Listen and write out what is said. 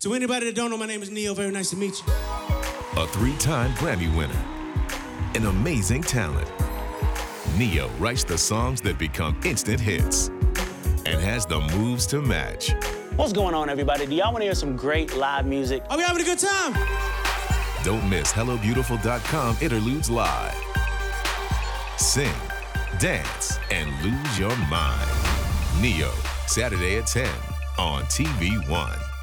To anybody that don't know, my name is Neo. Very nice to meet you. A 3-time Grammy winner. An amazing talent. Neo writes the songs that become instant hits and has the moves to match. What's going on, everybody? Do y'all want to hear some great live music? Are we having a good time? Don't miss HelloBeautiful.com Interludes Live. Sing, dance, and lose your mind. Neo, Saturday at 10 on TV1.